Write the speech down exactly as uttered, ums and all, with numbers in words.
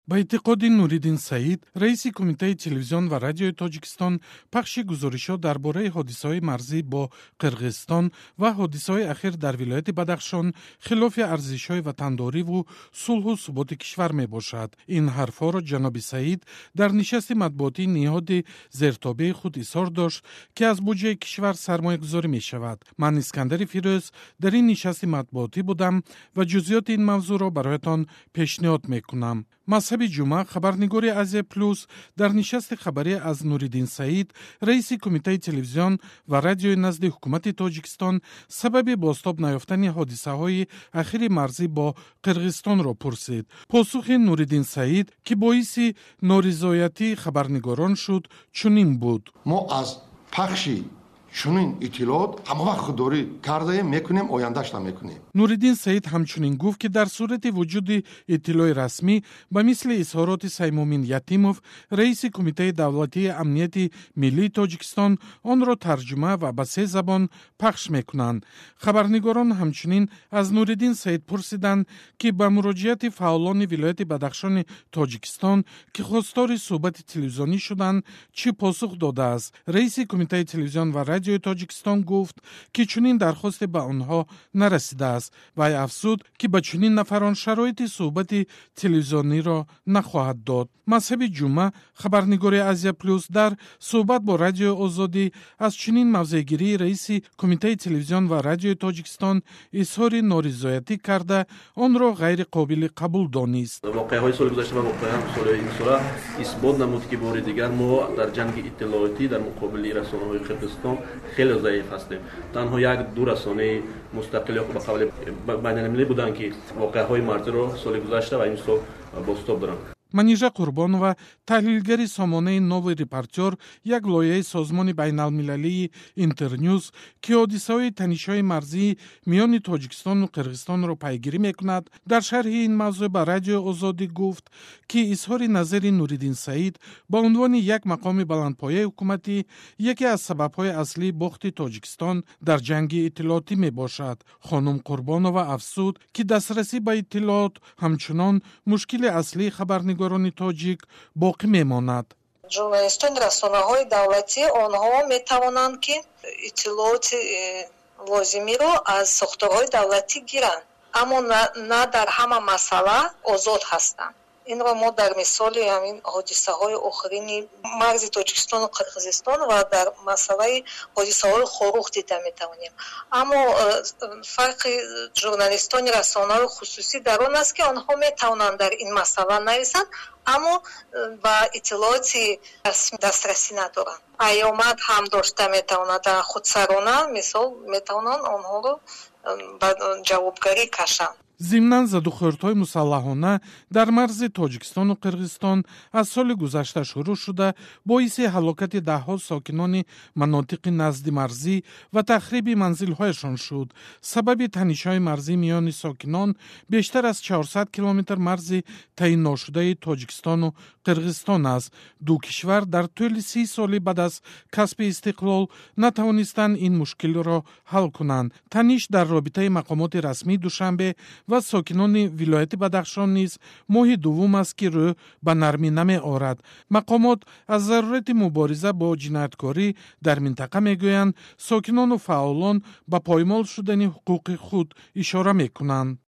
ба эътиқоди Нуриддин Саид, раиси Кумитаи телевизион ва радиои Тоҷикистон, пахши гузоришҳо дар бораи ҳодисаҳои марзӣ бо Қирғизистон ва ҳодисаҳои ахир дар вилояти Бадахшон хилофи арзишҳои ватандориву сулҳу суботи кишвар мебошад. Ин ҳарфҳоро ҷаноби Саид дар нишасти матбуотии ниҳоди зертобии худ изҳор дошт, ки аз буҷаи кишвар сармоягузорӣ мешавад. Ман Искандари Фирӯз дар ин нишасти матбуотӣ будам ва ҷузъиёти ин мавзӯъро бароятон пешниҳод мекунам. Мазҳаби ҷумъа, хабарнигори Азия Плюс, дар нишасти хабарӣ аз Нуриддин Саид, раиси Кумитаи телевизион ва радиои назди ҳукумати Тоҷикистон, сабаби бостоб наёфтани ҳодисаҳои ахири марзӣ бо Қирғизистонро пурсид. Посухи Нуриддин Саид, ки боиси норизоятии хабарнигорон шуд, чунин буд: мо аз пахши чунин иттилоот ҳамавақт худдорӣ кардаем, мекунем, ояндашта мекунем. Нуриддин Саид ҳамчунин гуфт, ки дар сурати вуҷуди иттилои расмӣ ба мисли изҳороти Саймумин Ятимов, раиси Кумитаи давлатии амнияти миллии Тоҷикистон, онро тарҷума ва ба се забон пахш мекунанд. Хабарнигорон ҳамчунин аз Нуриддин Саид пурсиданд, ки ба муроҷиати фаъолони вилояти Бадахшони Тоҷикистон, ки хостори суҳбати телевизионӣ шуданд, чӣ посух додааст. Раиси Кумитаи телевизион ва радиои Тоҷикистон гуфт, ки чунин дархосте ба онҳо нарасидааст. Вай афзуд, ки ба чунин нафарон шароити суҳбати телевизиониро нахоҳад дод. Мазҳаби ҷумъа, хабарнигори Азия Плюс, дар суҳбат бо радиои Озодӣ аз чунин мавзеъгирии раиси Кумитаи телевизион ва радиои Тоҷикистон изҳори норизоятӣ карда, онро ғайриқобили қабул донист. воқеаҳои соли гузашта ва воқеан соли ин сола исбот намуд, ки бори дигар мо дар ҷанги иттилоотӣ дар муқобили расонаҳои Қирғизистон хеле заиф ҳастем. Танҳо як ду расонаи мустақил ё ба қавли байналмилалӣ буданд, ки воқеаҳои марзиро соли гузашта ва имсол бостоб доранд. Манижа Қурбонова, таҳлилгари сомонаи Нови репортёр, як лоиҳаи созмони байналмилалии Интерньюз, ки ҳодисаҳои танишҳои марзии миёни Тоҷикистону Қирғизистонро пайгирӣ мекунад, дар шарҳи ин мавзӯъ ба радиои Озодӣ гуфт, ки изҳори назари Нуриддин Саид ба унвони як мақоми баландпояи ҳукуматӣ яке аз сабабҳои аслии бохти Тоҷикистон дар ҷанги иттилоотӣ мебошад. Хонум Қурбонова афзуд, ки дастрасӣ ба иттилоот ҳамчунон мушкили аслии хабарнигорӣ горони тоҷик боқӣ мемонад. Журналистони расонаҳои давлатӣ онҳо метавонанд, ки иттилооти лозимиро аз сохторҳои давлатӣ гиранд, аммо на дар ҳама масъала озод ҳастанд. Инро мо дар мисоли ҳамин ҳодисаҳои охирини марзи Тоҷикистону Қирғизистон ва дар масъалаи ҳодисаҳои Хорух дида метавонем. Аммо фарқи журналистони расонаҳои хусусӣ дар он аст, ки онҳо метавонанд дар ин масъала нависанд, аммо ба иттилооти расмӣ дастрасӣ надоранд. Аёмат ҳам дошта метавонад дар худсарона мисол метавонанд онҳоро ба ҷавобгарӣ кашанд. Зимнан задухӯрдҳои мусаллаҳона дар марзи Тоҷикистону Қирғизистон аз соли гузашта шурӯъ шуда, боиси ҳалокати даҳҳо сокинони манотиқи назди марзӣ ва тахриби манзилҳояшон шуд. Сабаби танишҳои марзӣ миёни сокинон бештар аз чаҳорсад километр марзи таъин ношудаи Тоҷикистону Қирғизистон аст. Ду кишвар дар тӯли си соли баъд аз касби истиқлол натавонистанд ин мушкилро ҳал кунанд. Таниш дар робитаи мақомоти расмии Душанбе ва сокинони вилояти Бадахшон низ моҳи дуввум аст, ки рӯ ба нармӣ намеорад. Мақомот аз зарурати мубориза бо ҷинояткорӣ дар минтақа мегӯянд, сокинону фаъолон ба поймол шудани ҳуқуқи худ ишора мекунанд.